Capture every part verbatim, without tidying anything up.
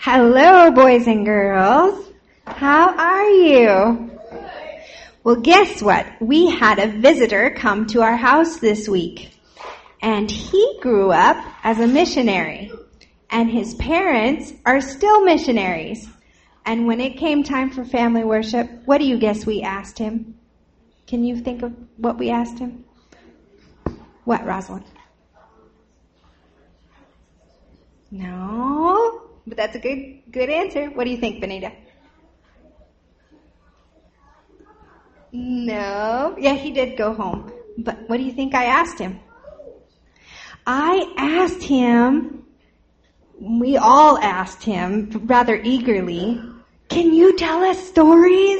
Hello, boys and girls. How are you? Well, guess what? We had a visitor come to our house this week. And he grew up as a missionary. And his parents are still missionaries. And when it came time for family worship, what do you guess we asked him? Can you think of what we asked him? What, Rosalind? No, but that's a good good answer. What do you think, Benita? No. Yeah, he did go home. But what do you think I asked him? I asked him, we all asked him rather eagerly, can you tell us stories?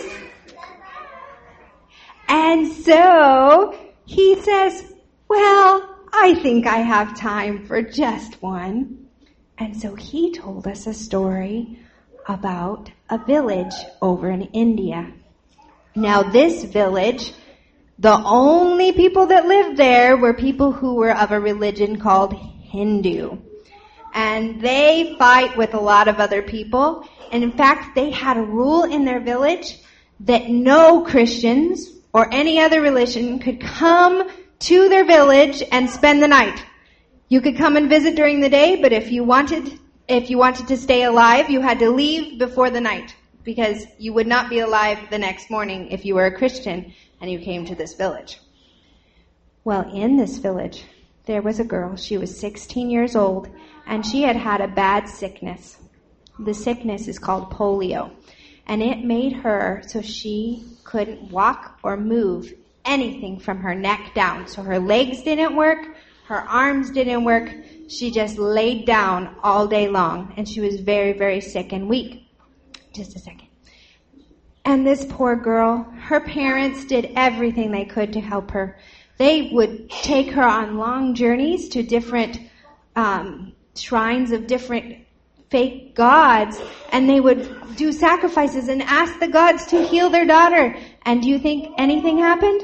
And so he says, well, I think I have time for just one. And so he told us a story about a village over in India. Now this village, the only people that lived there were people who were of a religion called Hindu. And they fight with a lot of other people. And in fact, they had a rule in their village that no Christians or any other religion could come to their village and spend the night. You could come and visit during the day, but if you wanted, if you wanted to stay alive, you had to leave before the night, because you would not be alive the next morning if you were a Christian and you came to this village. Well, in this village, there was a girl. She was sixteen years old, and she had had a bad sickness. The sickness is called polio, and it made her so she couldn't walk or move anything from her neck down. So her legs didn't work, her arms didn't work. She just laid down all day long, and she was very, very sick and weak. Just a second. And this poor girl, her parents did everything they could to help her. They would take her on long journeys to different um, shrines of different fake gods, and they would do sacrifices and ask the gods to heal their daughter. And do you think anything happened?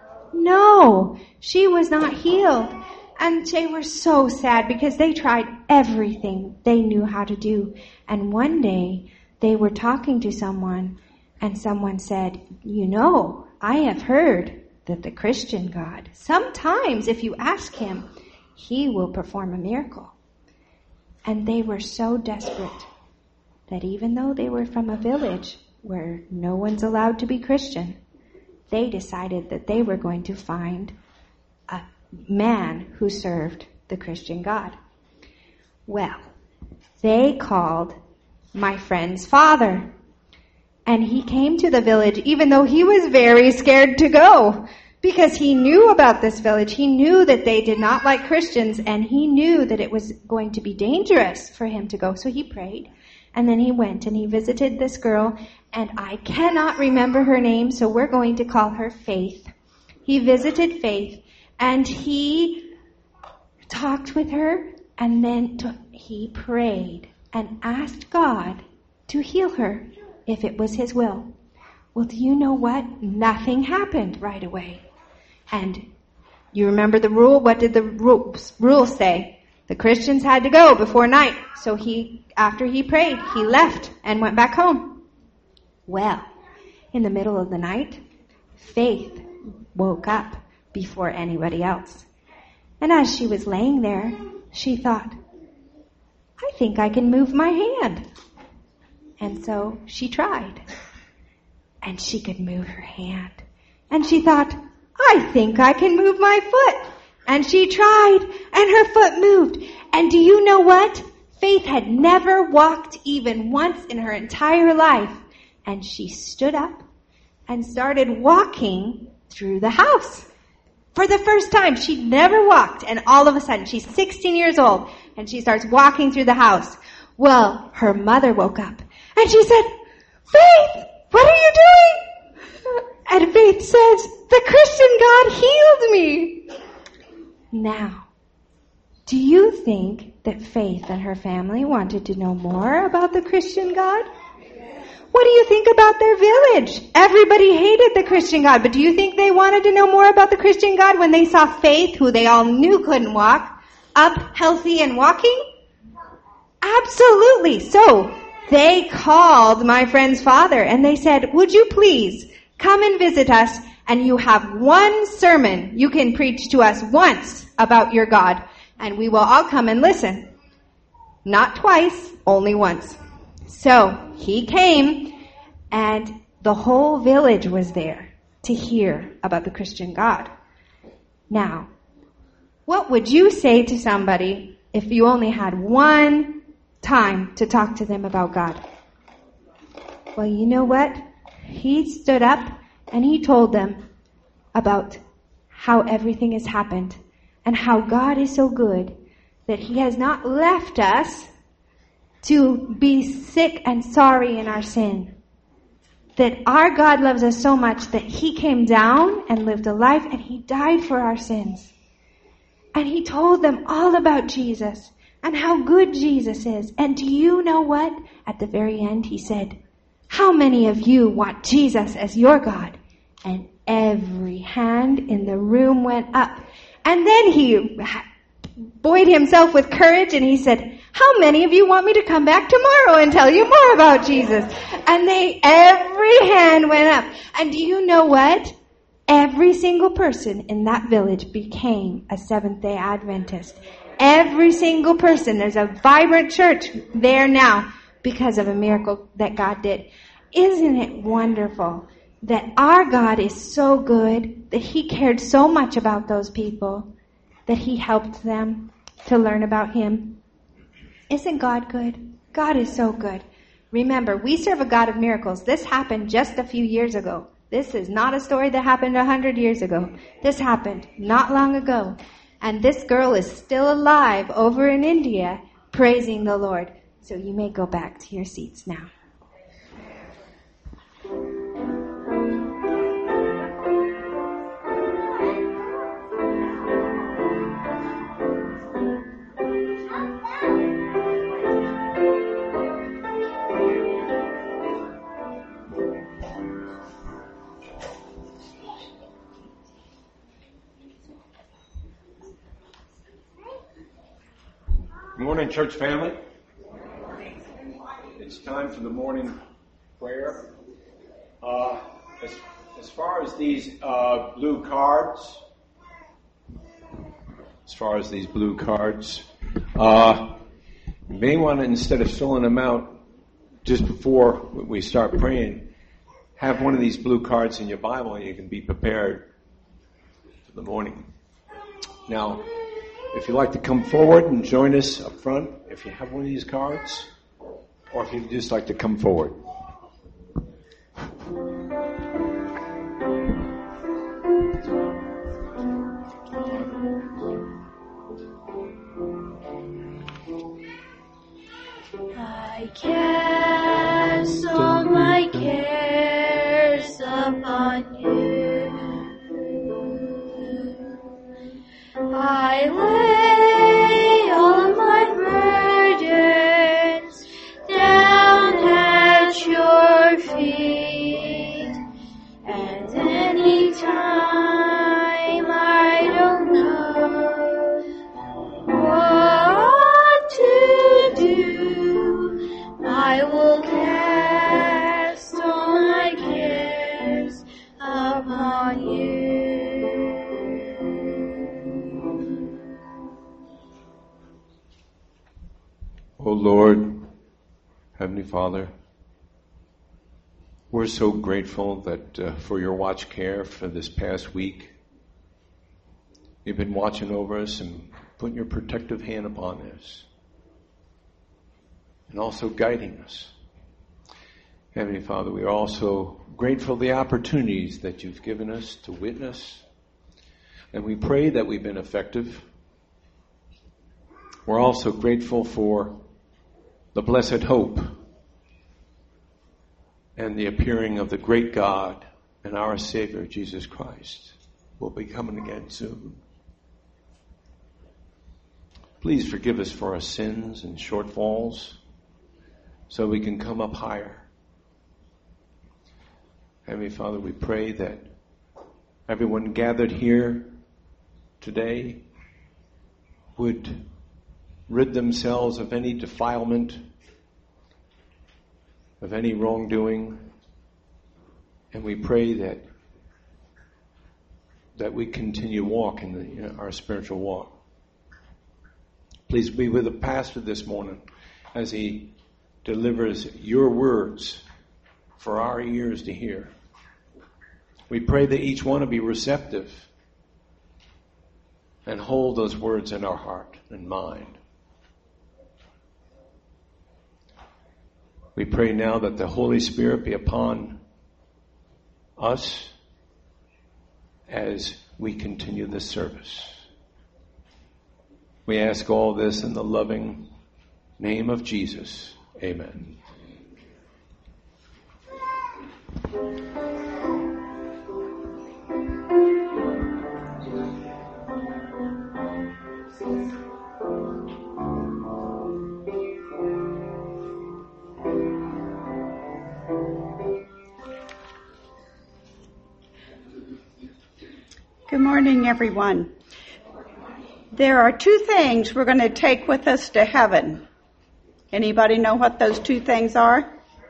No, she was not healed. And they were so sad because they tried everything they knew how to do. And one day they were talking to someone, and someone said, you know, I have heard that the Christian God, sometimes if you ask him, he will perform a miracle. And they were so desperate that even though they were from a village where no one's allowed to be Christian, they decided that they were going to find a man who served the Christian God. Well, they called my friend's father, and he came to the village even though he was very scared to go, because he knew about this village. He knew that they did not like Christians, and he knew that it was going to be dangerous for him to go. So he prayed, and then he went and he visited this girl, and I cannot remember her name, so we're going to call her Faith. He visited Faith, and he talked with her, and then to, he prayed and asked God to heal her if it was his will. Well, do you know what? Nothing happened right away. And you remember the rule? What did the rules, rules say? The Christians had to go before night. So he, after he prayed, he left and went back home. Well, in the middle of the night, Faith woke up before anybody else. And as she was laying there, she thought, I think I can move my hand. And so she tried. And she could move her hand. And she thought, I think I can move my foot. And she tried, and her foot moved. And do you know what? Faith had never walked even once in her entire life. And she stood up and started walking through the house. For the first time, she'd never walked, and all of a sudden, she's sixteen years old, and she starts walking through the house. Well, her mother woke up, and she said, Faith, what are you doing? And Faith says, the Christian God healed me. Now, do you think that Faith and her family wanted to know more about the Christian God? What do you think about their village? Everybody hated the Christian God, but do you think they wanted to know more about the Christian God when they saw Faith, who they all knew couldn't walk, up, healthy, and walking? Absolutely. So, they called my friend's father and they said, would you please come and visit us, and you have one sermon you can preach to us once about your God, and we will all come and listen. Not twice, only once. So he came, and the whole village was there to hear about the Christian God. Now, what would you say to somebody if you only had one time to talk to them about God? Well, you know what? He stood up and he told them about how everything has happened and how God is so good that he has not left us to be sick and sorry in our sin. That our God loves us so much that he came down and lived a life and he died for our sins. And he told them all about Jesus and how good Jesus is. And do you know what? At the very end he said, how many of you want Jesus as your God? And every hand in the room went up. And then he buoyed himself with courage and he said, how many of you want me to come back tomorrow and tell you more about Jesus? And they, every hand went up. And do you know what? Every single person in that village became a Seventh-day Adventist. Every single person. There's a vibrant church there now because of a miracle that God did. Isn't it wonderful that our God is so good, that he cared so much about those people, that he helped them to learn about him? Isn't God good? God is so good. Remember, we serve a God of miracles. This happened just a few years ago. This is not a story that happened a hundred years ago. This happened not long ago. And this girl is still alive over in India, praising the Lord. So you may go back to your seats now. Good morning, church family. It's time for the morning prayer. Uh, as, as far as these uh, blue cards, as far as these blue cards, uh, you may want to, instead of filling them out just before we start praying, have one of these blue cards in your Bible and you can be prepared for the morning. Now, if you'd like to come forward and join us up front, if you have one of these cards, or if you'd just like to come forward. I cast all my cares upon you. I lay all of my burdens down at your feet, and any time I don't know what to do, I will cast all my cares upon you. Oh Lord, Heavenly Father, we're so grateful that uh, for your watch care for this past week. You've been watching over us and putting your protective hand upon us, and also guiding us. Heavenly Father, we are also grateful for the opportunities that you've given us to witness, and we pray that we've been effective. We're also grateful for the blessed hope and the appearing of the great God and our Savior, Jesus Christ, will be coming again soon. Please forgive us for our sins and shortfalls so we can come up higher. Heavenly Father, we pray that everyone gathered here today would rid themselves of any defilement of any wrongdoing. And we pray that that we continue walk in the, you know, our spiritual walk. Please be with the pastor this morning as he delivers your words for our ears to hear. We pray that each one will be receptive and hold those words in our heart and mind. We pray now that the Holy Spirit be upon us as we continue this service. We ask all this in the loving name of Jesus. Amen. Good morning, everyone. There are two things we're going to take with us to heaven. Anybody know what those two things are?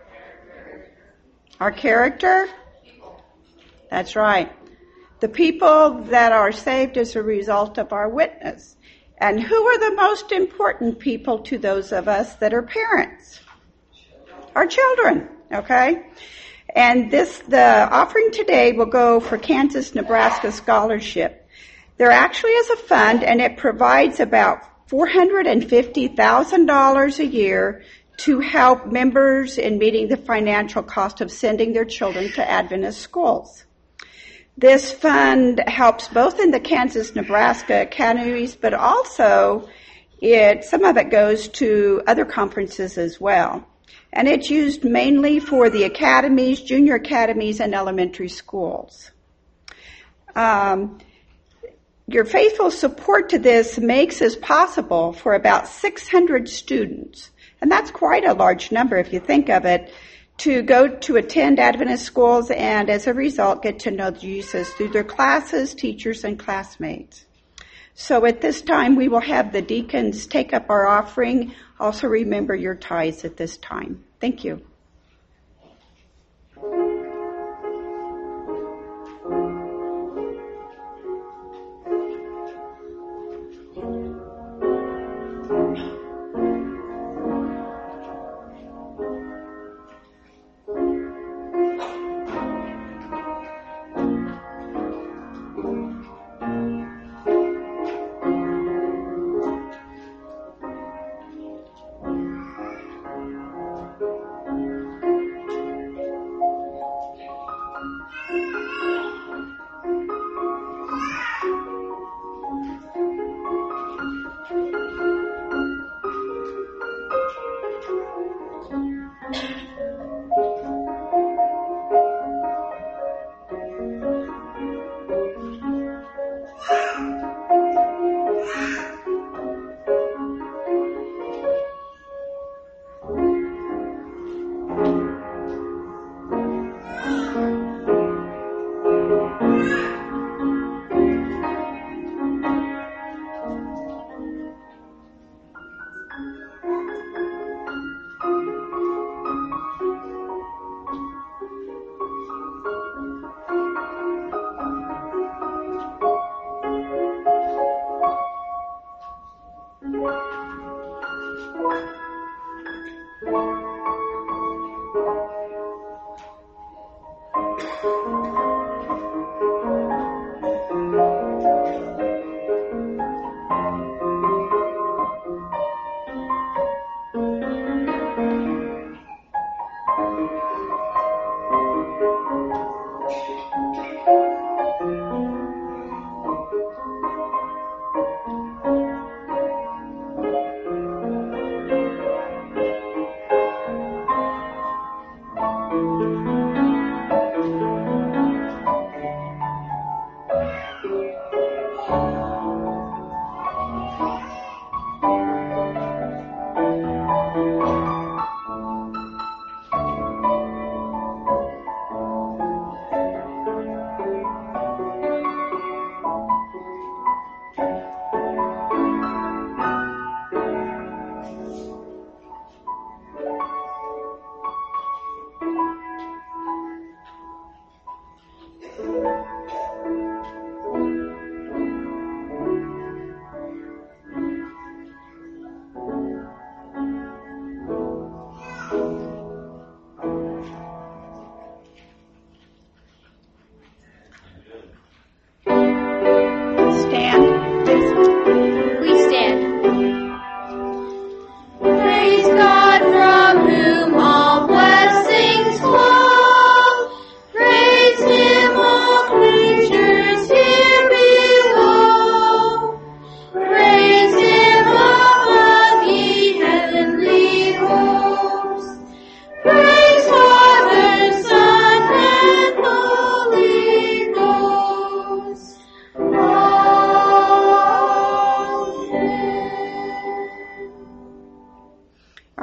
Our character? That's right. The people that are saved as a result of our witness. And who are the most important people to those of us that are parents? Our children, okay? And this, the offering today will go for Kansas-Nebraska Scholarship. There actually is a fund, and it provides about four hundred fifty thousand dollars a year to help members in meeting the financial cost of sending their children to Adventist schools. This fund helps both in the Kansas-Nebraska academies, but also it, some of it goes to other conferences as well. And it's used mainly for the academies, junior academies, and elementary schools. Um, your faithful support to this makes this possible for about six hundred students. And that's quite a large number if you think of it, to go to attend Adventist schools and as a result get to know Jesus through their classes, teachers, and classmates. So at this time, we will have the deacons take up our offering. Also remember your tithes at this time. Thank you.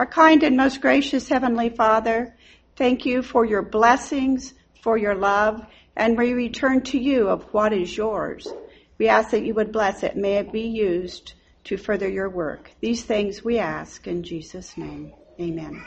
Our kind and most gracious Heavenly Father, thank you for your blessings, for your love, and we return to you of what is yours. We ask that you would bless it. May it be used to further your work. These things we ask in Jesus' name. Amen.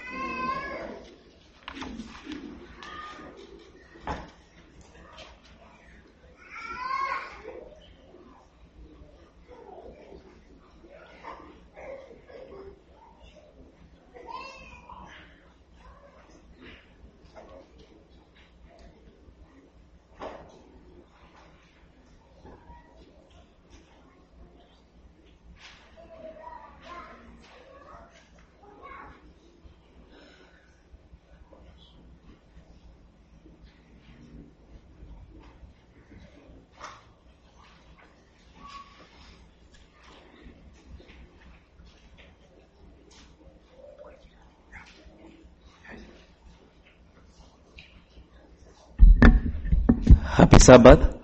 Happy Sabbath.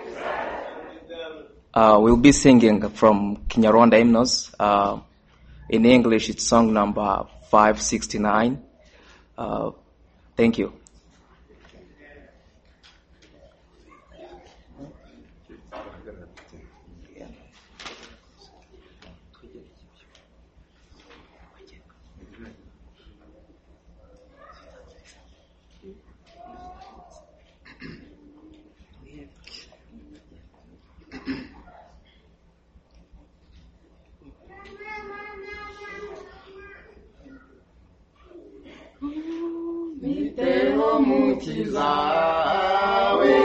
Uh, we'll be singing from Kinyarwanda hymns. Uh, in English, it's song number five sixty-nine. Uh, thank you. Mitero mukizawe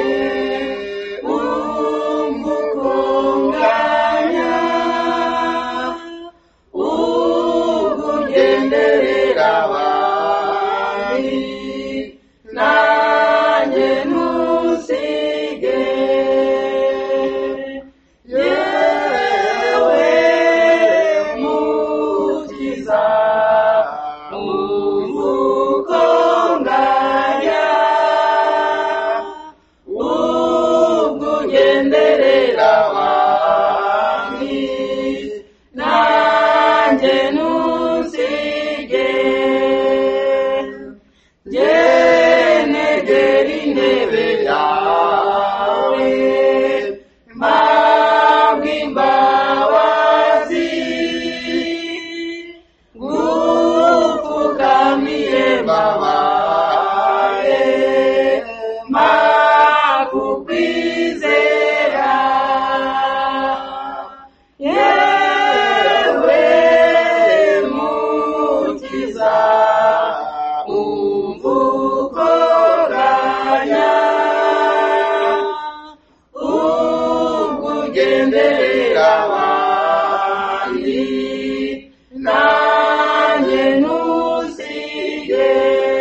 umukonganya ukugenderera abandi nanjye ntusige yewe mukiza umukonganya ukugenderera abandi nanjye ntusige ngenegera intebe yawe mpabwa imbabazi gupfukamiye babaye makukwizera yewe mukiza umvukonganya ukugenderera abandi nanjye ntusige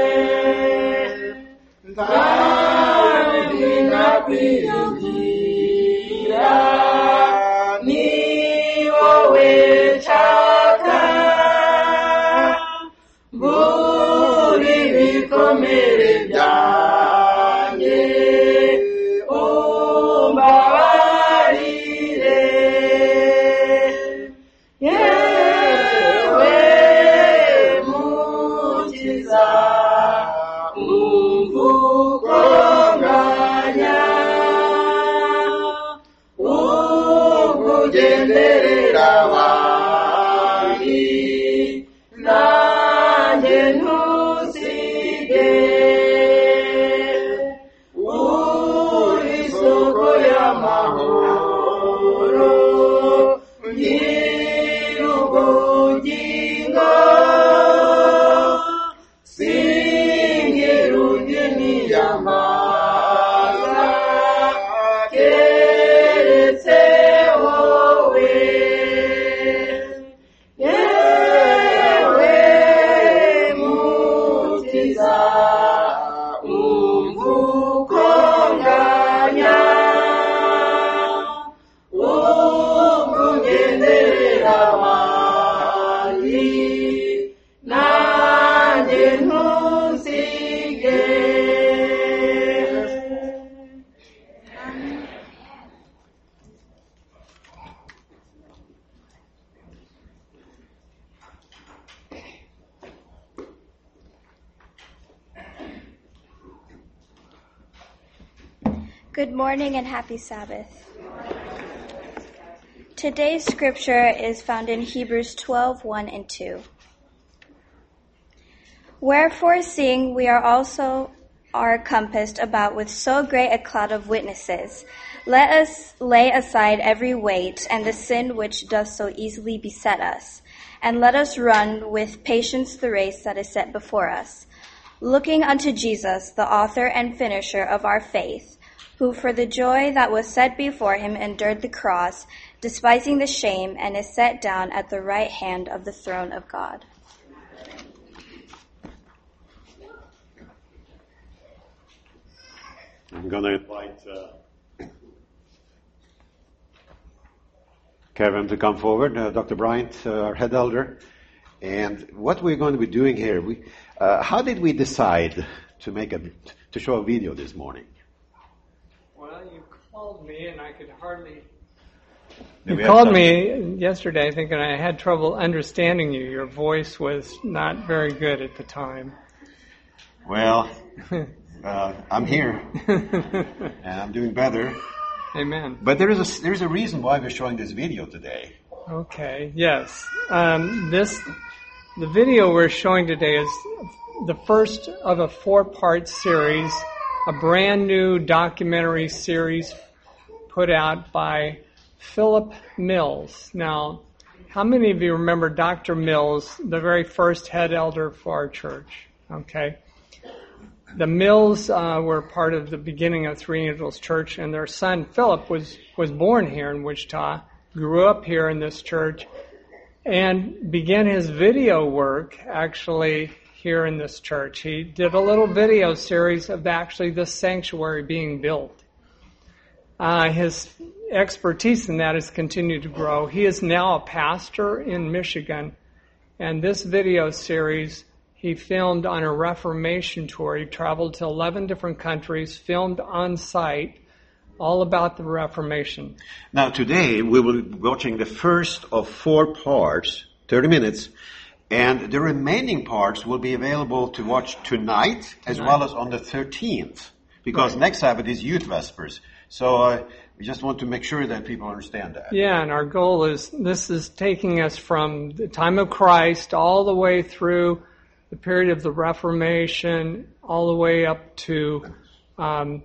kandi nakwiyubwira ni wowe nshaka buri bikomere byanjye umbabarire yewe Good morning and happy Sabbath. Today's scripture is found in Hebrews twelve, one and two. Wherefore, seeing we are also are compassed about with so great a cloud of witnesses, let us lay aside every weight and the sin which doth so easily beset us, and let us run with patience the race that is set before us, looking unto Jesus, the author and finisher of our faith, who for the joy that was set before him endured the cross, despising the shame, and is set down at the right hand of the throne of God. I'm going to invite uh, Kevin to come forward, uh, Doctor Bryant, uh, our head elder. And what we're going to be doing here, we, uh, how did we decide to make a, to show a video this morning? Well, you called me and I could hardly... Did You called me yesterday, I think, and I had trouble understanding you. Your voice was not very good at the time. Well, uh, I'm here, and I'm doing better. Amen. But there is a there is a reason why we're showing this video today. Okay, yes. Um, this, the video we're showing today is the first of a four-part series, a brand new documentary series put out by Philip Mills. Now, how many of you remember Doctor Mills, the very first head elder for our church? Okay. The Mills uh, were part of the beginning of Three Angels Church, and their son Philip was, was born here in Wichita, grew up here in this church, and began his video work actually here in this church. He did a little video series of actually this sanctuary being built. Uh, his expertise in that has continued to grow. He is now a pastor in Michigan, and this video series he filmed on a Reformation tour. He traveled to eleven different countries, filmed on site, all about the Reformation. Now today we will be watching the first of four parts, thirty minutes, and the remaining parts will be available to watch tonight as Tonight. well as on the thirteenth, because Right. next Sabbath is Youth Vespers. So uh, we just want to make sure that people understand that. Yeah, and our goal is, this is taking us from the time of Christ all the way through the period of the Reformation, all the way up to um,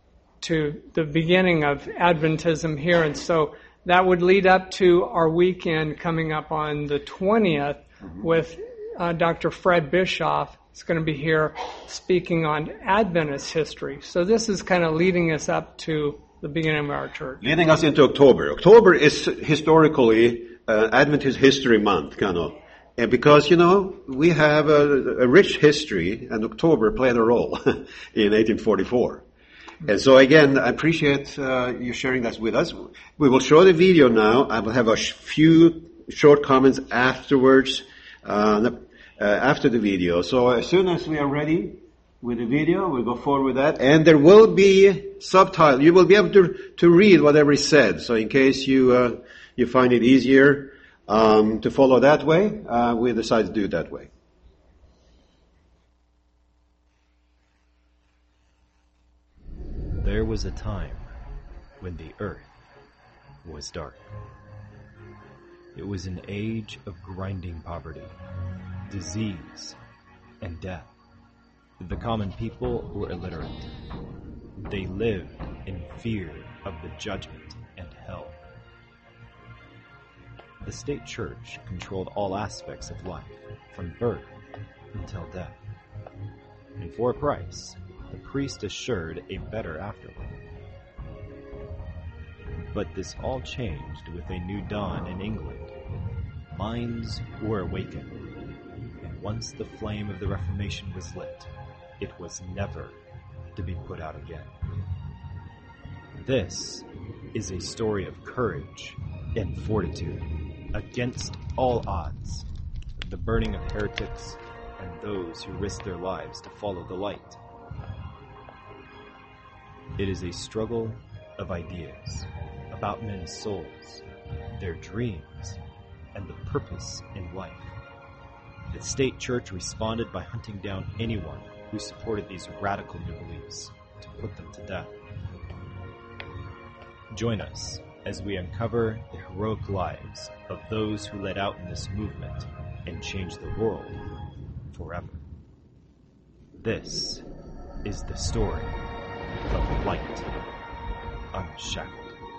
to the beginning of Adventism here. And so that would lead up to our weekend coming up on the twentieth mm-hmm. with uh, Doctor Fred Bischoff. He's going to be here speaking on Adventist history. So this is kind of leading us up to the beginning of our church. Leading us into October. October is historically uh, Adventist History Month, kind of. And because, you know, we have a, a rich history, and October played a role in eighteen forty-four. And so again, I appreciate uh, you sharing that with us. We will show the video now. I will have a sh- few short comments afterwards, uh, uh, after the video. So as soon as we are ready with the video, we'll go forward with that. And there will be subtitles. You will be able to to read whatever is said. So in case you uh, you find it easier um, to follow that way, uh, we decided to do it that way. There was a time when the earth was dark. It was an age of grinding poverty, disease, and death. The common people were illiterate. They lived in fear of the judgment and hell. The state church controlled all aspects of life, from birth until death. And for a price, the priest assured a better afterlife. But this all changed with a new dawn in England. Minds were awakened, and once the flame of the Reformation was lit, it was never to be put out again. This is a story of courage and fortitude against all odds, the burning of heretics and those who risked their lives to follow the light. It is a struggle of ideas about men's souls, their dreams, and the purpose in life. The state church responded by hunting down anyone who supported these radical new beliefs to put them to death. Join us as we uncover the heroic lives of those who led out in this movement and changed the world forever. This is the story of Light Unshackled.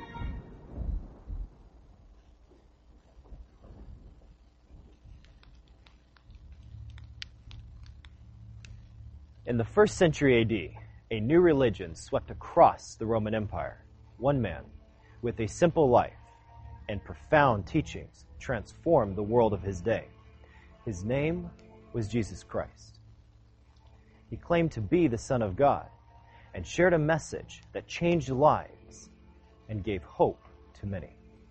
In the first century A D, a new religion swept across the Roman Empire. One man, with a simple life and profound teachings, transformed the world of his day. His name was Jesus Christ. He claimed to be the Son of God and shared a message that changed lives and gave hope to many.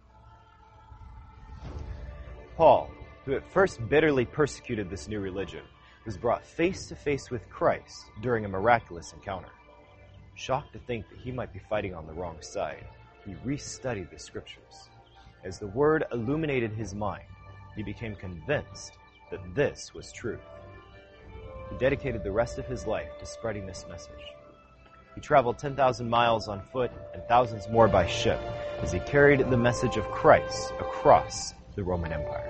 Paul, who at first bitterly persecuted this new religion, was brought face to face with Christ during a miraculous encounter. Shocked to think that he might be fighting on the wrong side, he restudied the scriptures. As the word illuminated his mind, he became convinced that this was truth. He dedicated the rest of his life to spreading this message. He traveled ten thousand miles on foot and thousands more by ship as he carried the message of Christ across the Roman Empire.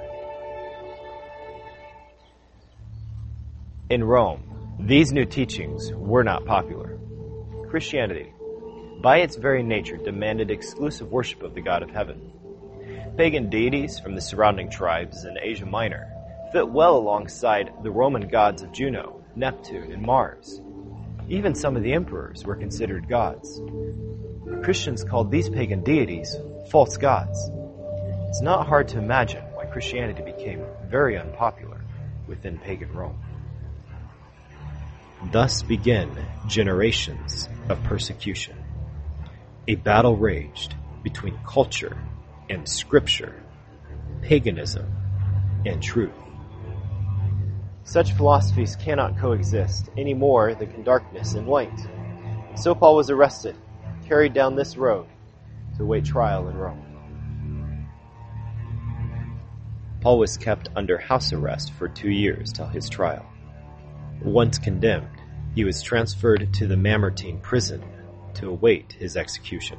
In Rome, these new teachings were not popular. Christianity, by its very nature, demanded exclusive worship of the God of heaven. Pagan deities from the surrounding tribes in Asia Minor fit well alongside the Roman gods of Juno, Neptune, and Mars. Even some of the emperors were considered gods. Christians called these pagan deities false gods. It's not hard to imagine why Christianity became very unpopular within pagan Rome. Thus began generations of persecution. A battle raged between culture and scripture, paganism and truth. Such philosophies cannot coexist any more than can darkness and light. So Paul was arrested, carried down this road to await trial in Rome. Paul was kept under house arrest for two years till his trial. Once condemned, he was transferred to the Mamertine prison to await his execution.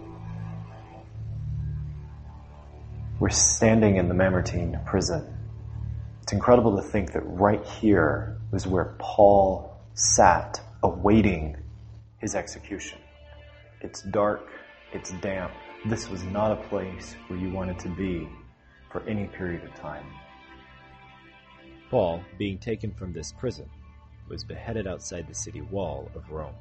We're standing in the Mamertine prison. It's incredible to think that right here was where Paul sat awaiting his execution. It's dark, it's damp. This was not a place where you wanted to be for any period of time. Paul, being taken from this prison, was beheaded outside the city wall of Rome.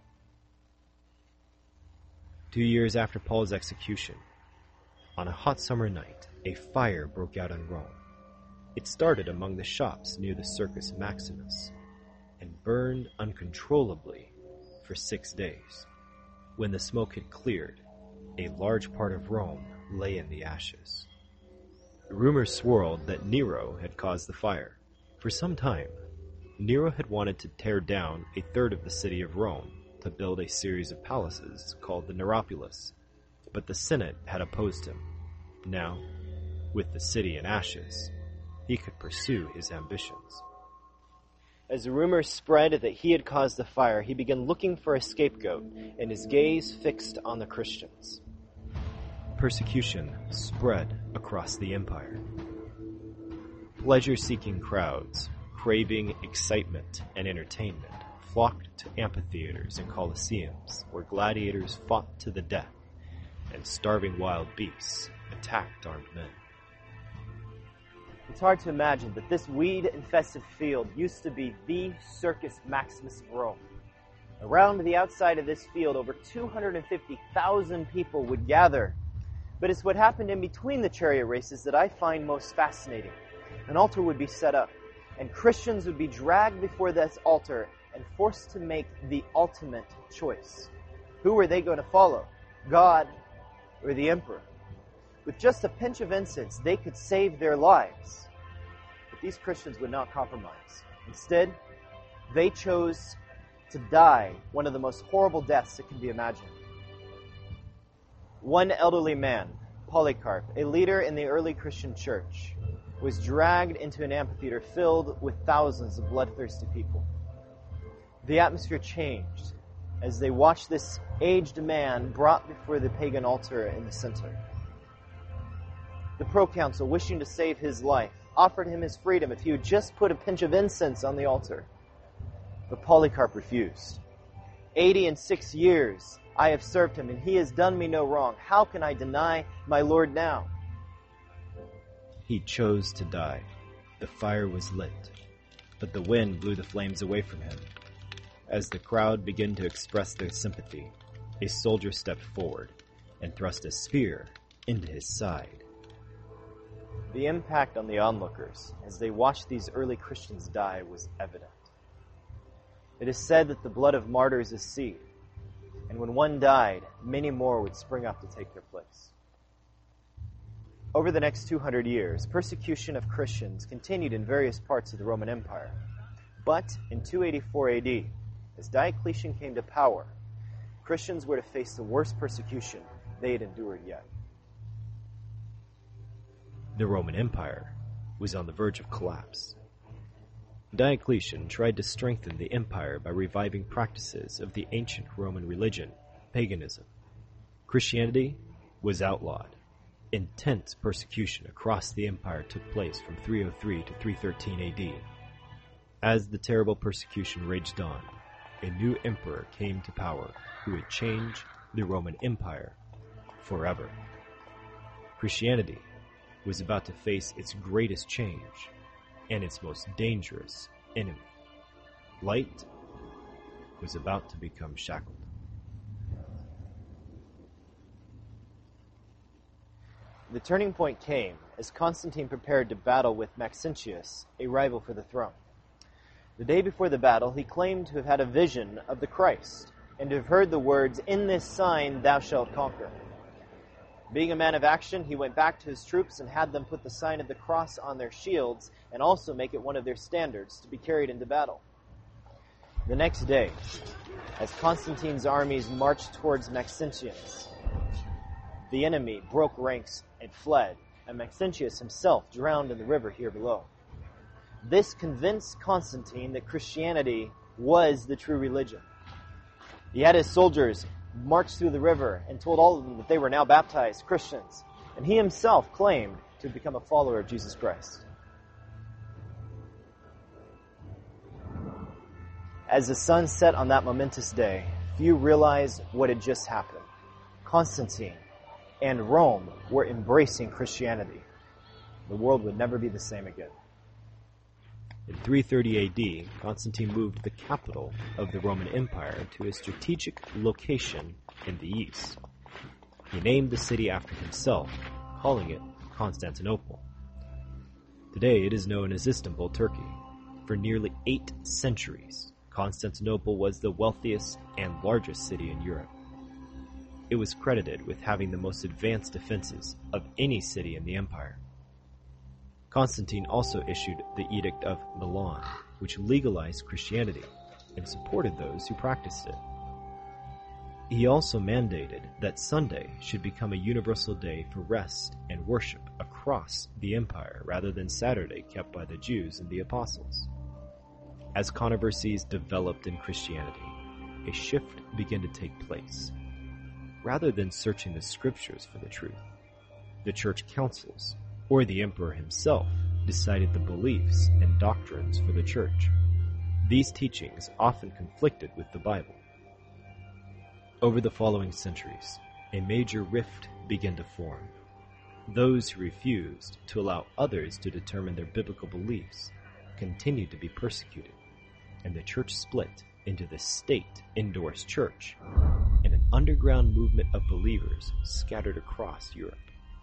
Two years after Paul's execution, on a hot summer night, a fire broke out in Rome. It started among the shops near the Circus Maximus and burned uncontrollably for six days. When the smoke had cleared, a large part of Rome lay in the ashes. Rumors swirled that Nero had caused the fire. For some time, Nero had wanted to tear down a third of the city of Rome to build a series of palaces called the Neropolis, but the Senate had opposed him. Now, with the city in ashes, he could pursue his ambitions. As the rumors spread that he had caused the fire, he began looking for a scapegoat, and his gaze fixed on the Christians. Persecution spread across the empire. Pleasure-seeking crowds, craving excitement and entertainment, flocked to amphitheaters and coliseums where gladiators fought to the death and starving wild beasts attacked armed men. It's hard to imagine that this weed-infested field used to be the Circus Maximus of Rome. Around the outside of this field, over two hundred fifty thousand people would gather. But it's what happened in between the chariot races that I find most fascinating. An altar would be set up, and Christians would be dragged before this altar and forced to make the ultimate choice. Who were they going to follow? God or the emperor? With just a pinch of incense, they could save their lives. But these Christians would not compromise. Instead, they chose to die one of the most horrible deaths that can be imagined. One elderly man, Polycarp, a leader in the early Christian church, was dragged into an amphitheater filled with thousands of bloodthirsty people. The atmosphere changed as they watched this aged man brought before the pagan altar in the center. The proconsul, wishing to save his life, offered him his freedom if he would just put a pinch of incense on the altar. But Polycarp refused. Eighty and six years I have served him, and he has done me no wrong. How can I deny my Lord now? He chose to die. The fire was lit, but the wind blew the flames away from him. As the crowd began to express their sympathy, a soldier stepped forward and thrust a spear into his side. The impact on the onlookers as they watched these early Christians die was evident. It is said that the blood of martyrs is seed, and when one died, many more would spring up to take their place. Over the next two hundred years, persecution of Christians continued in various parts of the Roman Empire. But in two eighty-four A D, as Diocletian came to power, Christians were to face the worst persecution they had endured yet. The Roman Empire was on the verge of collapse. Diocletian tried to strengthen the empire by reviving practices of the ancient Roman religion, paganism. Christianity was outlawed. Intense persecution across the empire took place from three oh three to three thirteen A D. As the terrible persecution raged on, a new emperor came to power who would change the Roman Empire forever. Christianity was about to face its greatest change and its most dangerous enemy. Light was about to become shackled. The turning point came as Constantine prepared to battle with Maxentius, a rival for the throne. The day before the battle, he claimed to have had a vision of the Christ and to have heard the words, "In this sign thou shalt conquer." Being a man of action, he went back to his troops and had them put the sign of the cross on their shields and also make it one of their standards to be carried into battle. The next day, as Constantine's armies marched towards Maxentius, the enemy broke ranks and fled, and Maxentius himself drowned in the river here below. This convinced Constantine that Christianity was the true religion. He had his soldiers march through the river and told all of them that they were now baptized Christians, and he himself claimed to become a follower of Jesus Christ. As the sun set on that momentous day, few realized what had just happened. Constantine and Rome were embracing Christianity. The world would never be the same again. In three thirty A D, Constantine moved the capital of the Roman Empire to a strategic location in the east. He named the city after himself, calling it Constantinople. Today it is known as Istanbul, Turkey. For nearly eight centuries, Constantinople was the wealthiest and largest city in Europe. It was credited with having the most advanced defenses of any city in the empire. Constantine also issued the Edict of Milan, which legalized Christianity and supported those who practiced it. He also mandated that Sunday should become a universal day for rest and worship across the empire rather than Saturday kept by the Jews and the apostles. As controversies developed in Christianity, a shift began to take place. Rather than searching the scriptures for the truth, the church councils or the emperor himself decided the beliefs and doctrines for the church. These teachings often conflicted with the Bible. Over the following centuries, a major rift began to form. Those who refused to allow others to determine their biblical beliefs continued to be persecuted, and the church split into the state-endorsed church and an underground movement of believers scattered across Europe.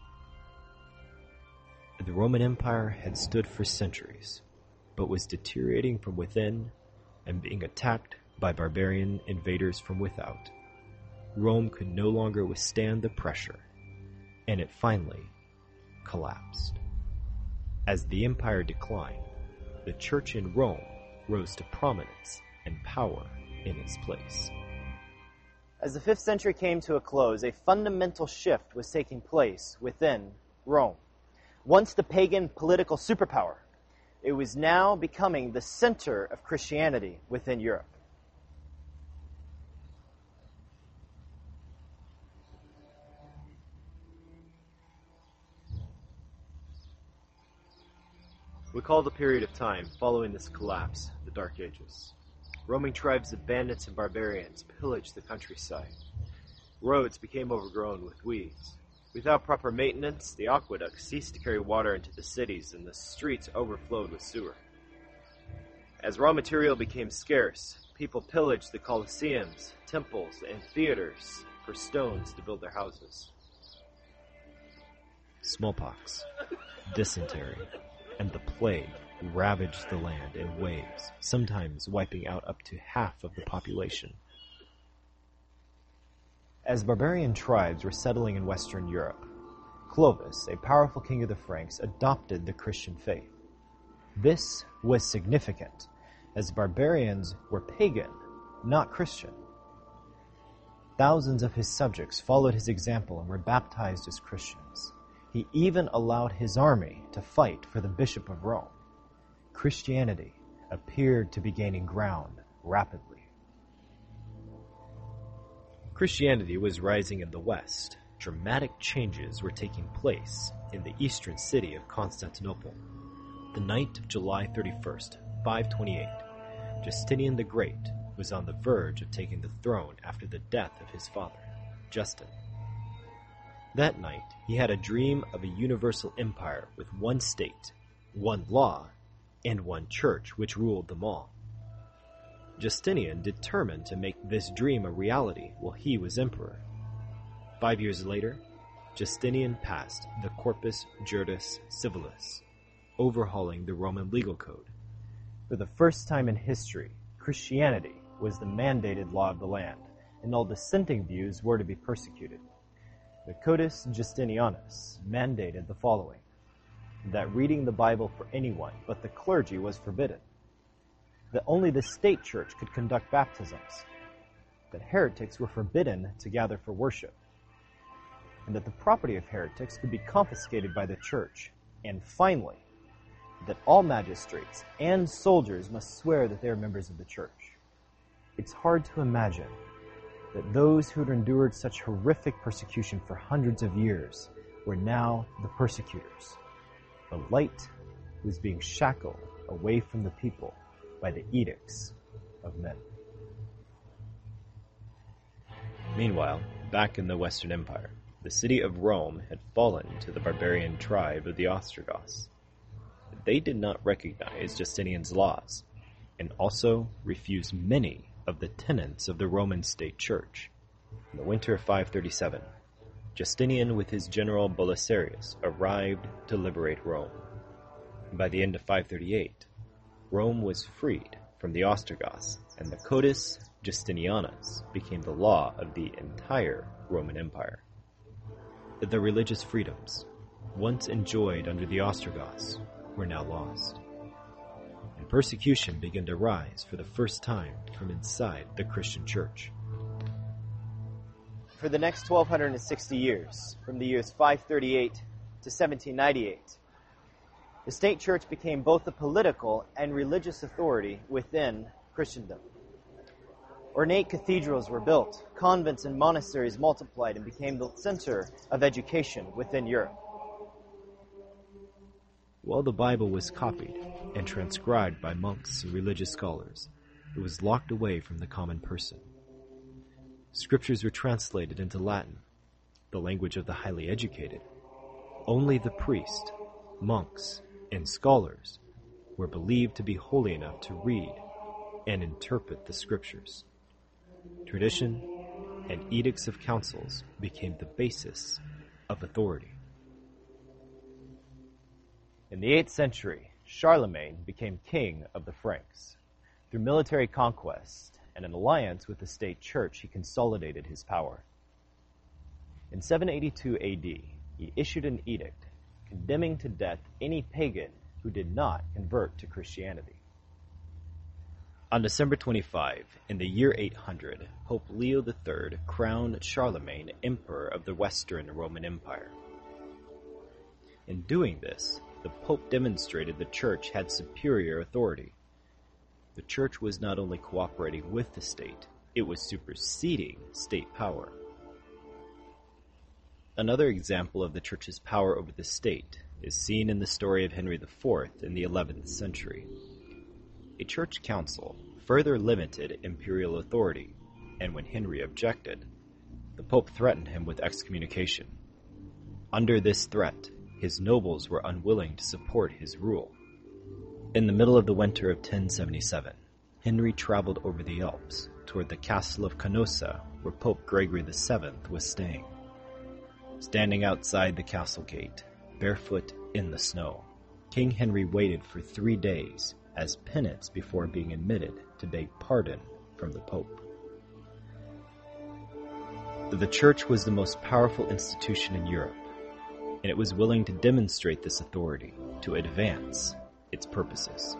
The Roman Empire had stood for centuries, but was deteriorating from within and being attacked by barbarian invaders from without. Rome could no longer withstand the pressure, and it finally collapsed. As the empire declined, the church in Rome rose to prominence and power in its place. As the fifth century came to a close, a fundamental shift was taking place within Rome. Once the pagan political superpower, it was now becoming the center of Christianity within Europe. We call the period of time following this collapse the Dark Ages. Roaming tribes of bandits and barbarians pillaged the countryside. Roads became overgrown with weeds. Without proper maintenance, the aqueducts ceased to carry water into the cities and the streets overflowed with sewer. As raw material became scarce, people pillaged the colosseums, temples, and theaters for stones to build their houses. Smallpox, dysentery, and the plague ravaged the land in waves, sometimes wiping out up to half of the population. As barbarian tribes were settling in Western Europe, Clovis, a powerful king of the Franks, adopted the Christian faith. This was significant, as barbarians were pagan, not Christian. Thousands of his subjects followed his example and were baptized as Christians. He even allowed his army to fight for the Bishop of Rome. Christianity appeared to be gaining ground rapidly. Christianity was rising in the West. Dramatic changes were taking place in the eastern city of Constantinople. The night of July thirty-first, five twenty-eight, Justinian the Great was on the verge of taking the throne after the death of his father, Justin. That night, he had a dream of a universal empire with one state, one law, and one church which ruled them all. Justinian determined to make this dream a reality while he was emperor. Five years later, Justinian passed the Corpus Juris Civilis, overhauling the Roman legal code. For the first time in history, Christianity was the mandated law of the land, and all dissenting views were to be persecuted. The Codex Justinianus mandated the following: that reading the Bible for anyone but the clergy was forbidden, that only the state church could conduct baptisms, that heretics were forbidden to gather for worship, and that the property of heretics could be confiscated by the church, and finally, that all magistrates and soldiers must swear that they are members of the church. It's hard to imagine that those who had endured such horrific persecution for hundreds of years were now the persecutors. The light was being shackled away from the people by the edicts of men. Meanwhile, back in the Western Empire, the city of Rome had fallen to the barbarian tribe of the Ostrogoths. They did not recognize Justinian's laws, and also refused many of the tenets of the Roman state church. In the winter of five thirty-seven, Justinian with his general Belisarius arrived to liberate Rome. And by the end of five thirty-eight, Rome was freed from the Ostrogoths, and the Codex Justinianus became the law of the entire Roman Empire. The religious freedoms, once enjoyed under the Ostrogoths, were now lost, and persecution began to rise for the first time from inside the Christian church. For the next twelve sixty years, from the years five thirty-eight to seventeen ninety-eight, the state church became both a political and religious authority within Christendom. Ornate cathedrals were built, convents and monasteries multiplied and became the center of education within Europe. While the Bible was copied and transcribed by monks and religious scholars, it was locked away from the common person. Scriptures were translated into Latin, the language of the highly educated. Only the priest, monks, and scholars were believed to be holy enough to read and interpret the Scriptures. Tradition and edicts of councils became the basis of authority. In the eighth century, Charlemagne became king of the Franks. Through military conquest and an alliance with the state church, he consolidated his power. In seven eighty-two A D, he issued an edict condemning to death any pagan who did not convert to Christianity. On December twenty-fifth, in the year eight hundred, Pope Leo the Third crowned Charlemagne emperor of the Western Roman Empire. In doing this, the Pope demonstrated the Church had superior authority. The Church was not only cooperating with the state, it was superseding state power. Another example of the Church's power over the state is seen in the story of Henry the Fourth in the eleventh century. A church council further limited imperial authority, and when Henry objected, the Pope threatened him with excommunication. Under this threat, his nobles were unwilling to support his rule. In the middle of the winter of ten seventy-seven, Henry traveled over the Alps toward the castle of Canossa, where Pope Gregory the Seventh was staying. Standing outside the castle gate, barefoot in the snow, King Henry waited for three days as penance before being admitted to beg pardon from the Pope. The Church was the most powerful institution in Europe, and it was willing to demonstrate this authority to advance its purposes.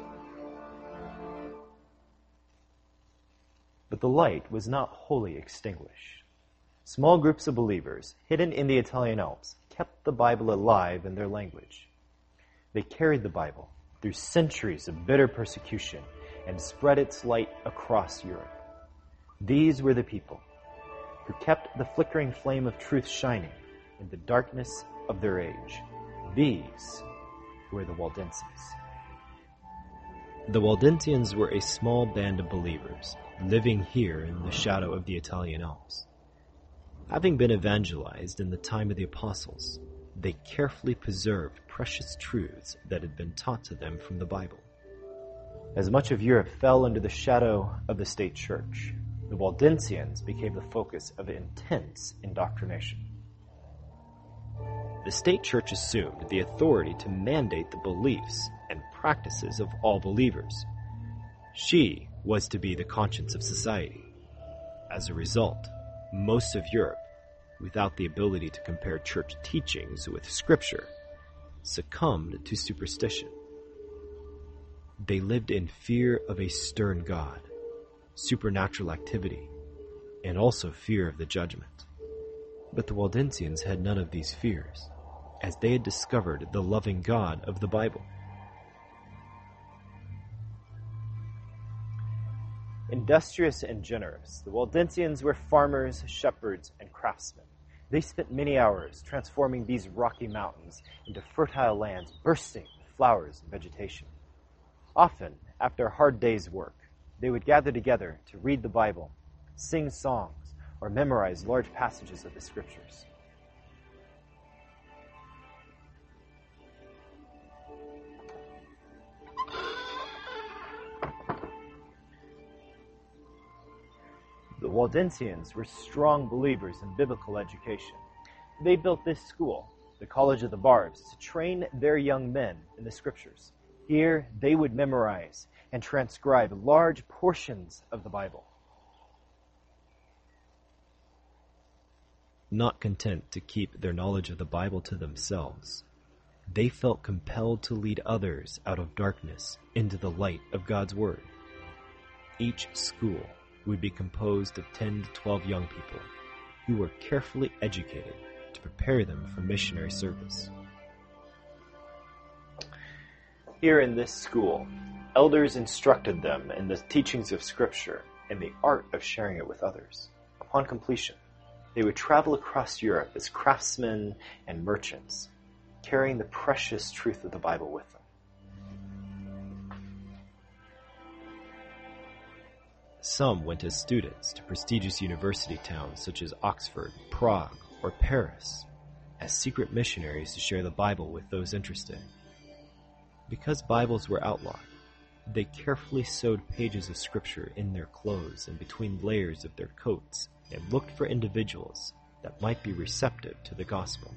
But the light was not wholly extinguished. Small groups of believers, hidden in the Italian Alps, kept the Bible alive in their language. They carried the Bible through centuries of bitter persecution and spread its light across Europe. These were the people who kept the flickering flame of truth shining in the darkness of their age. These were the Waldenses. The Waldensians were a small band of believers living here in the shadow of the Italian Alps. Having been evangelized in the time of the apostles, they carefully preserved precious truths that had been taught to them from the Bible. As much of Europe fell under the shadow of the state church, the Waldensians became the focus of intense indoctrination. The state church assumed the authority to mandate the beliefs and practices of all believers. She was to be the conscience of society. As a result, most of Europe, without the ability to compare church teachings with Scripture, succumbed to superstition. They lived in fear of a stern God, supernatural activity, and also fear of the judgment. But the Waldensians had none of these fears, as they had discovered the loving God of the Bible. Industrious and generous, the Waldensians were farmers, shepherds, and craftsmen. They spent many hours transforming these rocky mountains into fertile lands bursting with flowers and vegetation. Often, after a hard day's work, they would gather together to read the Bible, sing songs, or memorize large passages of the Scriptures. The Waldensians were strong believers in biblical education. They built this school, the College of the Bards, to train their young men in the Scriptures. Here, they would memorize and transcribe large portions of the Bible. Not content to keep their knowledge of the Bible to themselves, they felt compelled to lead others out of darkness into the light of God's Word. Each school would be composed of ten to twelve young people who were carefully educated to prepare them for missionary service. Here in this school, elders instructed them in the teachings of Scripture and the art of sharing it with others. Upon completion, they would travel across Europe as craftsmen and merchants, carrying the precious truth of the Bible with them. Some went as students to prestigious university towns such as Oxford, Prague, or Paris, as secret missionaries to share the Bible with those interested. Because Bibles were outlawed, they carefully sewed pages of Scripture in their clothes and between layers of their coats and looked for individuals that might be receptive to the gospel.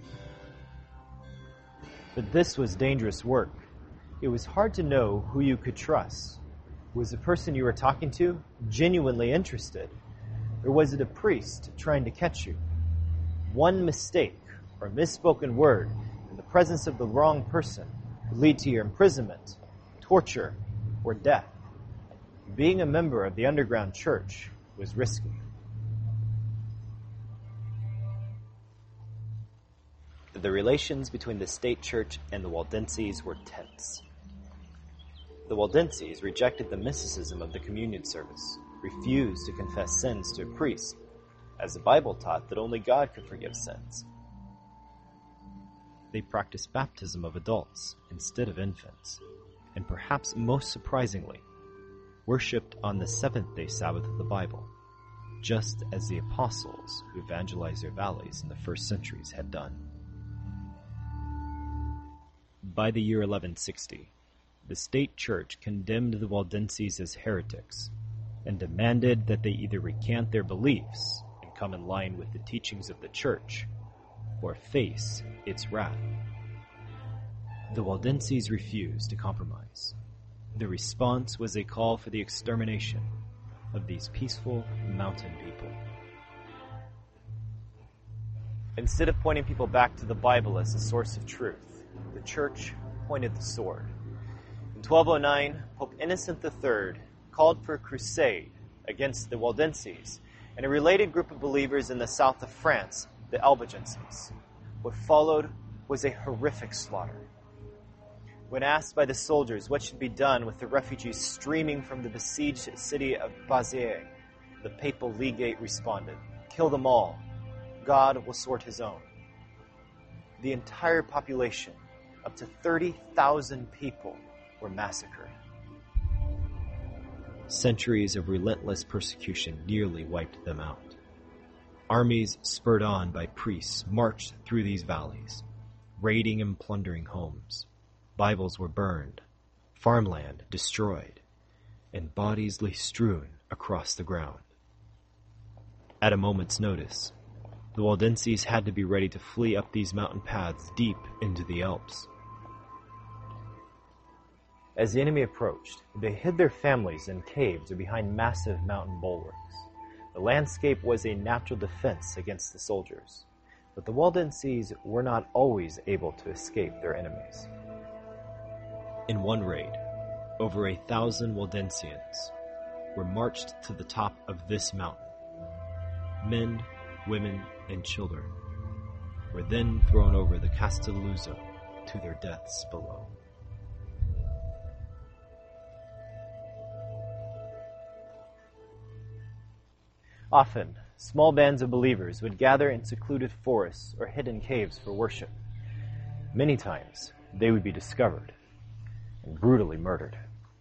But this was dangerous work. It was hard to know who you could trust. Was the person you were talking to genuinely interested? Or was it a priest trying to catch you? One mistake or misspoken word in the presence of the wrong person could lead to your imprisonment, torture, or death. Being a member of the underground church was risky. The relations between the state church and the Waldenses were tense. The Waldenses rejected the mysticism of the communion service, refused to confess sins to a priest, as the Bible taught that only God could forgive sins. they practiced baptism of adults instead of infants, and perhaps most surprisingly, worshipped on the seventh-day Sabbath of the Bible, just as the apostles who evangelized their valleys in the first centuries had done. By the year eleven sixty, the state church condemned the Waldenses as heretics and demanded that they either recant their beliefs and come in line with the teachings of the church or face its wrath. The Waldenses refused to compromise. The response was a call for the extermination of these peaceful mountain people. Instead of pointing people back to the Bible as the source of truth, the church pointed the sword. In twelve oh nine, Pope Innocent the Third called for a crusade against the Waldenses and a related group of believers in the south of France, the Albigenses. What followed was a horrific slaughter. When asked by the soldiers what should be done with the refugees streaming from the besieged city of Baziers, the papal legate responded, "Kill them all. God will sort his own." The entire population, up to thirty thousand people, were massacred. Centuries of relentless persecution nearly wiped them out. Armies spurred on by priests marched through these valleys, raiding and plundering homes. Bibles were burned, farmland destroyed, and bodies lay strewn across the ground. At a moment's notice, the Waldenses had to be ready to flee up these mountain paths deep into the Alps. As the enemy approached, they hid their families in caves or behind massive mountain bulwarks. The landscape was a natural defense against the soldiers, but the Waldenses were not always able to escape their enemies. In one raid, over a thousand Waldensians were marched to the top of this mountain. Men, women, and children were then thrown over the Castelluzzo to their deaths below. Often, small bands of believers would gather in secluded forests or hidden caves for worship. Many times, they would be discovered and brutally murdered.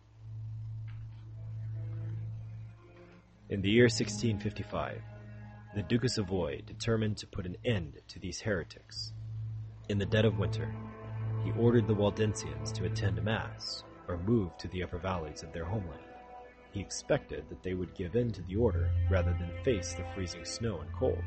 In the year sixteen fifty-five, the Duke of Savoy determined to put an end to these heretics. In the dead of winter, he ordered the Waldensians to attend Mass or move to the upper valleys of their homeland. He expected that they would give in to the order rather than face the freezing snow and cold.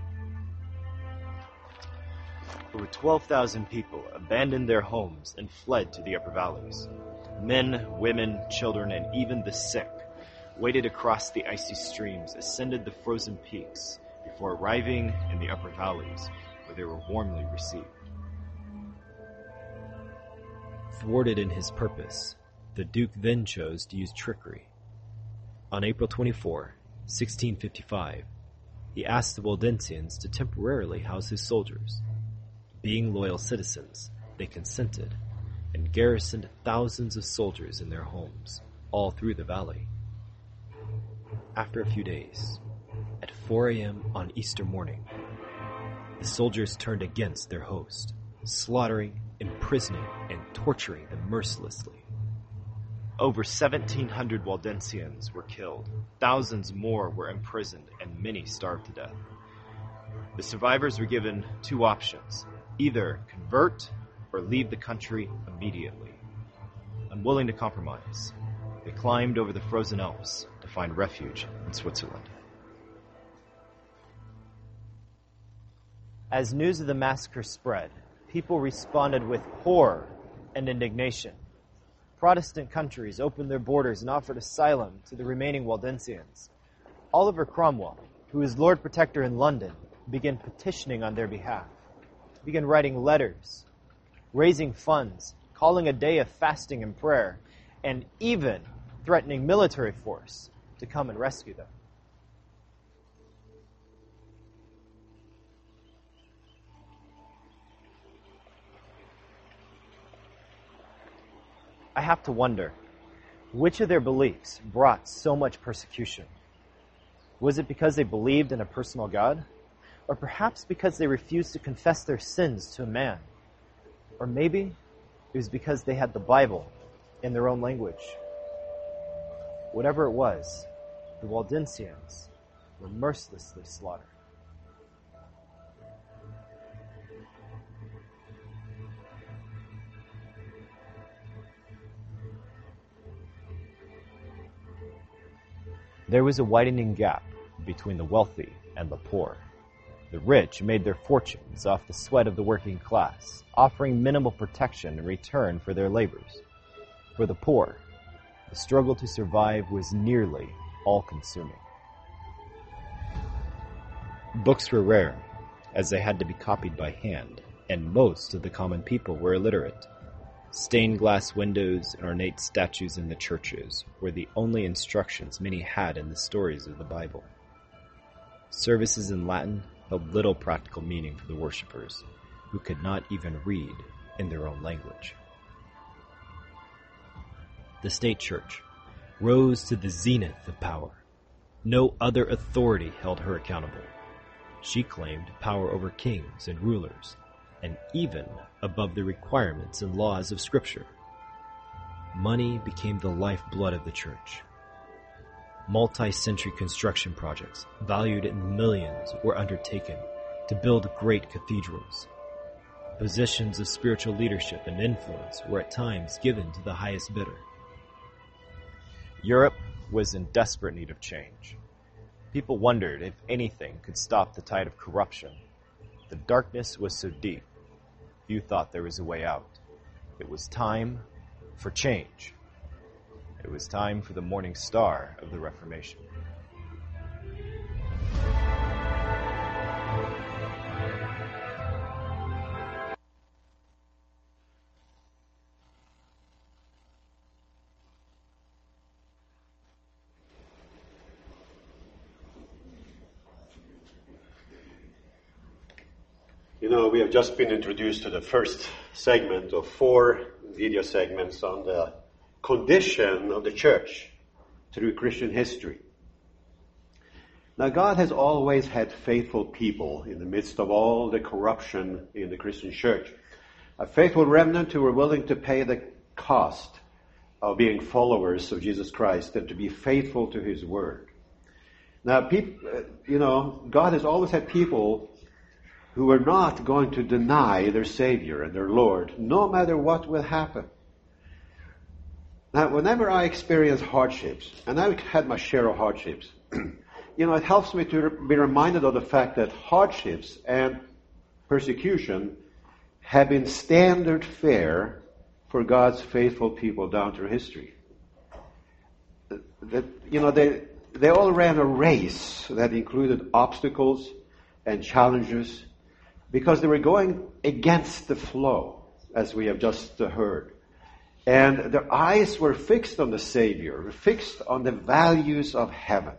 Over twelve thousand people abandoned their homes and fled to the upper valleys. Men, women, children, and even the sick waded across the icy streams, ascended the frozen peaks, before arriving in the upper valleys, where they were warmly received. Thwarted in his purpose, the Duke then chose to use trickery. On April twenty-fourth, sixteen fifty-five, he asked the Waldensians to temporarily house his soldiers. Being loyal citizens, they consented and garrisoned thousands of soldiers in their homes, all through the valley. After a few days, at four a.m. on Easter morning, the soldiers turned against their host, slaughtering, imprisoning, and torturing them mercilessly. Over seventeen hundred Waldensians were killed, thousands more were imprisoned, and many starved to death. The survivors were given two options: either convert or leave the country immediately. Unwilling to compromise, they climbed over the frozen Alps to find refuge in Switzerland. As news of the massacre spread, people responded with horror and indignation. Protestant countries opened their borders and offered asylum to the remaining Waldensians. Oliver Cromwell, who was Lord Protector in London, began petitioning on their behalf. He began writing letters, raising funds, calling a day of fasting and prayer, and even threatening military force to come and rescue them. I have to wonder, which of their beliefs brought so much persecution? Was it because they believed in a personal God? Or perhaps because they refused to confess their sins to a man? Or maybe it was because they had the Bible in their own language. Whatever it was, the Waldensians were mercilessly slaughtered. There was a widening gap between the wealthy and the poor. The rich made their fortunes off the sweat of the working class, offering minimal protection in return for their labors. For the poor, the struggle to survive was nearly all-consuming. Books were rare, as they had to be copied by hand, and most of the common people were illiterate. Stained glass windows and ornate statues in the churches were the only instructions many had in the stories of the Bible. Services in Latin held little practical meaning for the worshippers, who could not even read in their own language. The state church rose to the zenith of power. No other authority held her accountable. She claimed power over kings and rulers, and even above the requirements and laws of Scripture. Money became the lifeblood of the church. Multi-century construction projects, valued in millions, were undertaken to build great cathedrals. Positions of spiritual leadership and influence were at times given to the highest bidder. Europe was in desperate need of change. People wondered if anything could stop the tide of corruption. The darkness was so deep, few thought there was a way out. It was time for change. It was time for the morning star of the Reformation. You know, we have just been introduced to the first segment of four video segments on the condition of the church through Christian history. Now, God has always had faithful people in the midst of all the corruption in the Christian church. A faithful remnant who were willing to pay the cost of being followers of Jesus Christ and to be faithful to His Word. Now, people, you know, God has always had people who are not going to deny their Savior and their Lord, no matter what will happen. Now, whenever I experience hardships, and I've had my share of hardships, you know, it helps me to be reminded of the fact that hardships and persecution have been standard fare for God's faithful people down through history. That, you know, they, they all ran a race that included obstacles and challenges, because they were going against the flow, as we have just heard. And their eyes were fixed on the Savior, fixed on the values of heaven.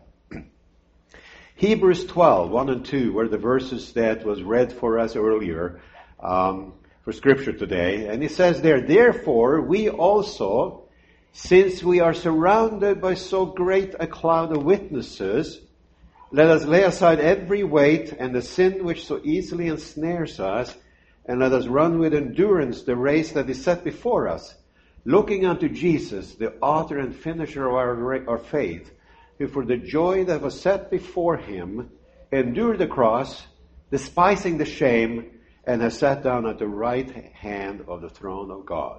Hebrews twelve, one and two, were the verses that was read for us earlier um, for Scripture today. And it says there, "Therefore we also, since we are surrounded by so great a cloud of witnesses, let us lay aside every weight and the sin which so easily ensnares us, and let us run with endurance the race that is set before us, looking unto Jesus, the author and finisher of our, our faith, who for the joy that was set before Him endured the cross, despising the shame, and has sat down at the right hand of the throne of God."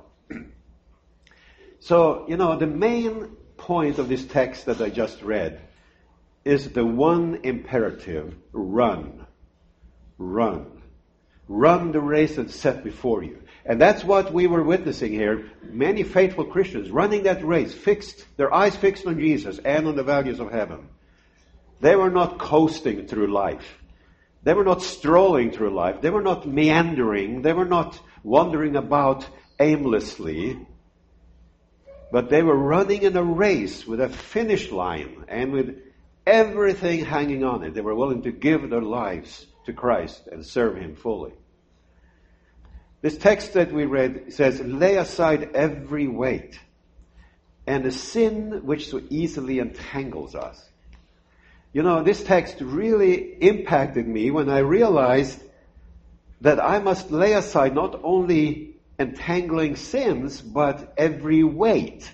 So, you know, the main point of this text that I just read is the one imperative: run. Run. Run the race that's set before you. And that's what we were witnessing here. Many faithful Christians running that race, fixed, their eyes fixed on Jesus and on the values of heaven. They were not coasting through life. They were not strolling through life. They were not meandering. They were not wandering about aimlessly. But they were running in a race with a finish line and with everything hanging on it. They were willing to give their lives to Christ and serve Him fully. This text that we read says, "Lay aside every weight and the sin which so easily entangles us." You know, this text really impacted me when I realized that I must lay aside not only entangling sins, but every weight.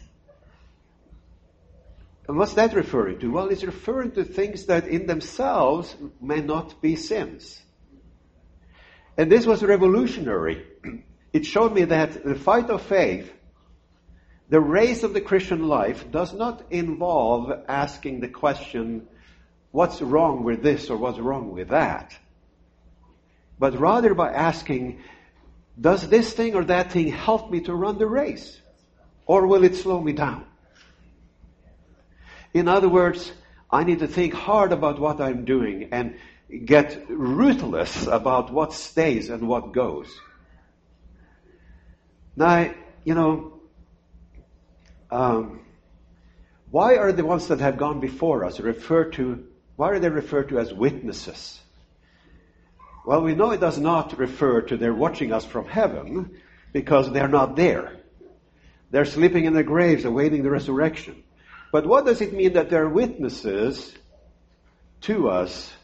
And what's that referring to? Well, it's referring to things that in themselves may not be sins. And this was revolutionary. It showed me that the fight of faith, the race of the Christian life, does not involve asking the question, what's wrong with this or what's wrong with that? But rather by asking, does this thing or that thing help me to run the race? Or will it slow me down? In other words, I need to think hard about what I'm doing and get ruthless about what stays and what goes. Now, you know, um, why are the ones that have gone before us referred to, why are they referred to as witnesses? Well, we know it does not refer to they're watching us from heaven, because they're not there. They're sleeping in their graves awaiting the resurrection. But what does it mean that they're witnesses to us?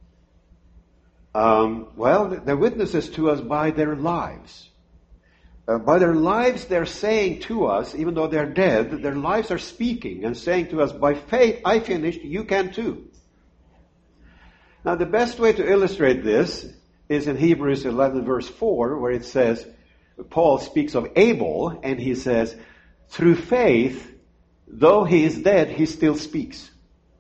Um, well, they're witnesses to us by their lives. Uh, by their lives, they're saying to us, even though they're dead, their lives are speaking and saying to us, by faith, I finished, you can too. Now, the best way to illustrate this is in Hebrews eleven, verse four, where it says, Paul speaks of Abel, and he says, through faith, though he is dead, he still speaks.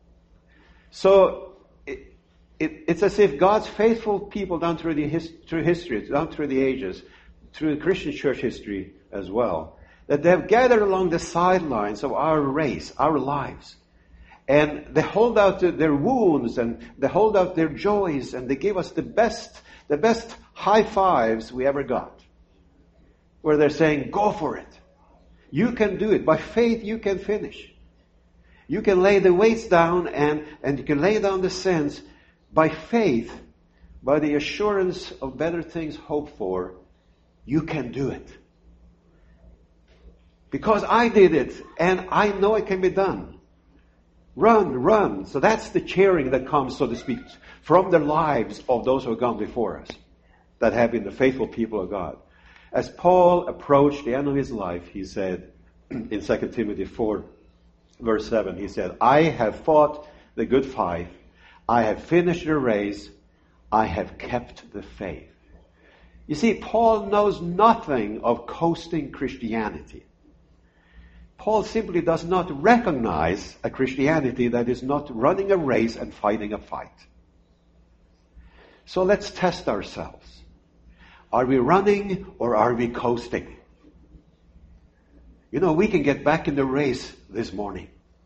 So it, it, it's as if God's faithful people down through the his, through history, down through the ages, through the Christian church history as well, that they have gathered along the sidelines of our race, our lives. And they hold out their wounds and they hold out their joys, and they give us the best, the best high fives we ever got. Where they're saying, go for it. You can do it. By faith, you can finish. You can lay the weights down and, and you can lay down the sins. By faith, by the assurance of better things hoped for, you can do it. Because I did it and I know it can be done. Run, run. So that's the cheering that comes, so to speak, from the lives of those who have gone before us, that have been the faithful people of God. As Paul approached the end of his life, he said in Second Timothy four, verse seven, he said, I have fought the good fight. I have finished the race. I have kept the faith. You see, Paul knows nothing of coasting Christianity. Paul simply does not recognize a Christianity that is not running a race and fighting a fight. So let's test ourselves. Are we running or are we coasting? You know, we can get back in the race this morning.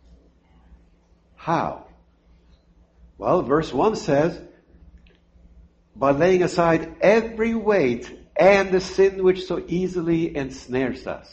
How? Well, verse one says, by laying aside every weight and the sin which so easily ensnares us.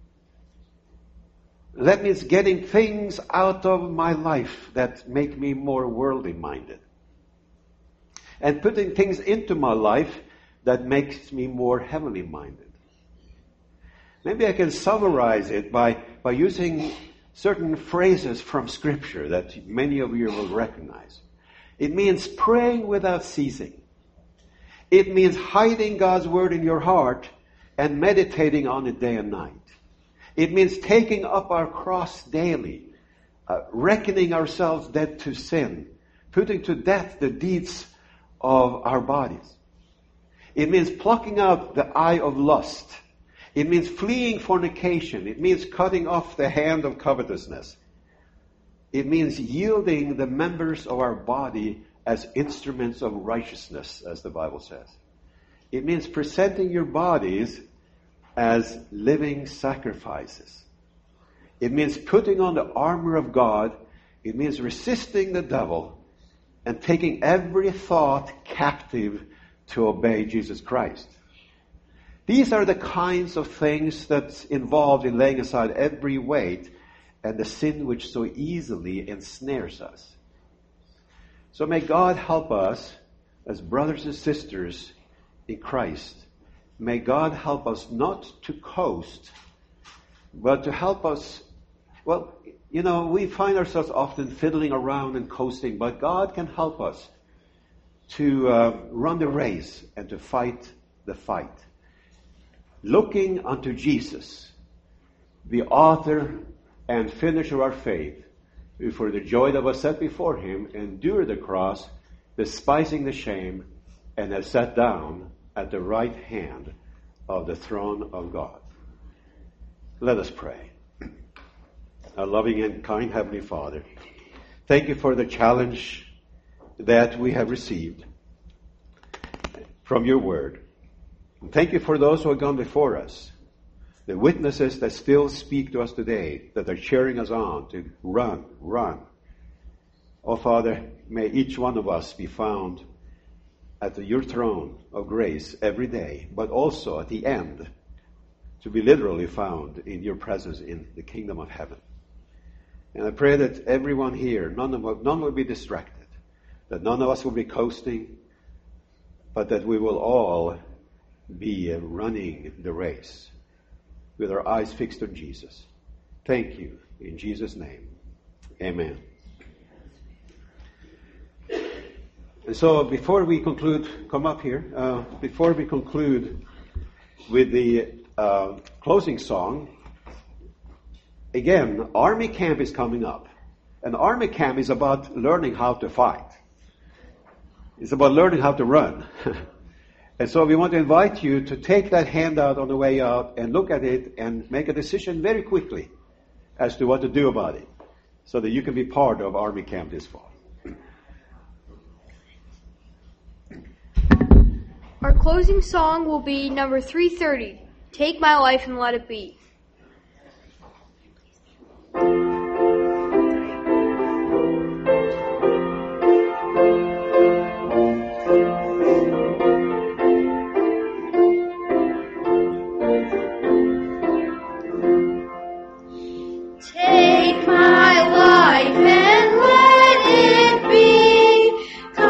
That means getting things out of my life that make me more worldly minded. And putting things into my life that makes me more heavenly minded. Maybe I can summarize it by, by using certain phrases from Scripture that many of you will recognize. It means praying without ceasing. It means hiding God's Word in your heart and meditating on it day and night. It means taking up our cross daily, uh, reckoning ourselves dead to sin, putting to death the deeds of our bodies. It means plucking out the eye of lust. It means fleeing fornication. It means cutting off the hand of covetousness. It means yielding the members of our body as instruments of righteousness, as the Bible says. It means presenting your bodies as living sacrifices. It means putting on the armor of God. It means resisting the devil and taking every thought captive to obey Jesus Christ. These are the kinds of things that's involved in laying aside every weight and the sin which so easily ensnares us. So may God help us as brothers and sisters in Christ. May God help us not to coast, but to help us, well, you know, we find ourselves often fiddling around and coasting, but God can help us to uh, run the race and to fight the fight. looking unto Jesus, the author and finisher of our faith, who for the joy that was set before him endured the cross, despising the shame, and has sat down at the right hand of the throne of God. Let us pray. Our loving and kind Heavenly Father, thank you for the challenge that we have received from your word. And thank you for those who have gone before us, the witnesses that still speak to us today, that are cheering us on to run, run. Oh, Father, may each one of us be found at your throne of grace every day, but also at the end, to be literally found in your presence in the kingdom of heaven. And I pray that everyone here, none of none will be distracted, that none of us will be coasting, but that we will all be running the race with our eyes fixed on Jesus. Thank you. In Jesus' name, amen. And so before we conclude, come up here, uh, before we conclude with the uh, closing song, again, Army Camp is coming up. And Army Camp is about learning how to fight. It's about learning how to run. And so we want to invite you to take that handout on the way out and look at it and make a decision very quickly as to what to do about it, so that you can be part of Army Camp this fall. Our closing song will be number three thirty, Take My Life and Let It Be. Take my life and let it be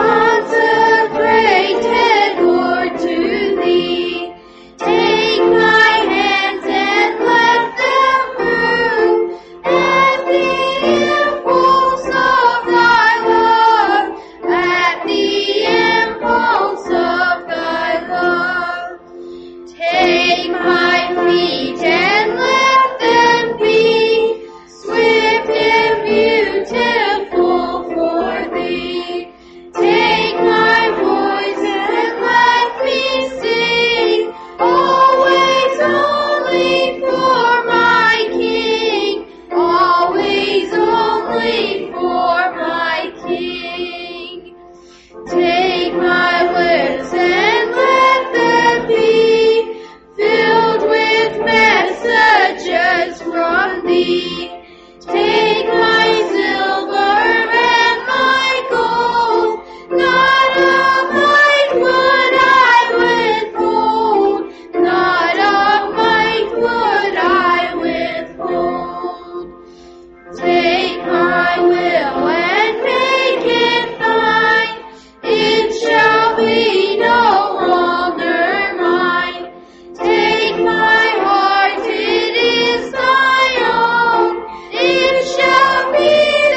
consecrated, Lord, to Thee. Take my hands and let them move at the impulse of Thy love, at the impulse of Thy love. Take my feet and let them be swift and beautiful for Thee. Take my voice and let me sing, always only for my King, always only for my King. Take my lips and let them be filled with messages from Thee. Take my silver and my gold, not of might would I withhold, not of might would I withhold. Take my will and make it Thine, it shall be no longer mine. Take my heart, it is Thy own, it shall be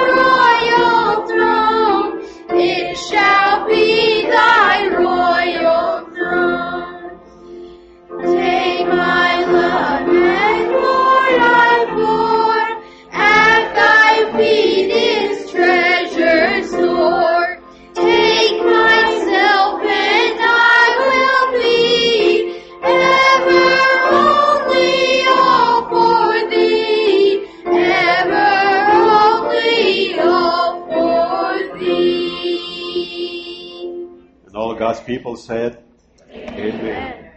Thy royal throne, it shall be Thy royal throne. Take my love and Lord I pour, at Thy feet is treasure stored. Take myself and I will be ever only all for Thee, ever only all for Thee. And all God's people said, Amen. Amen.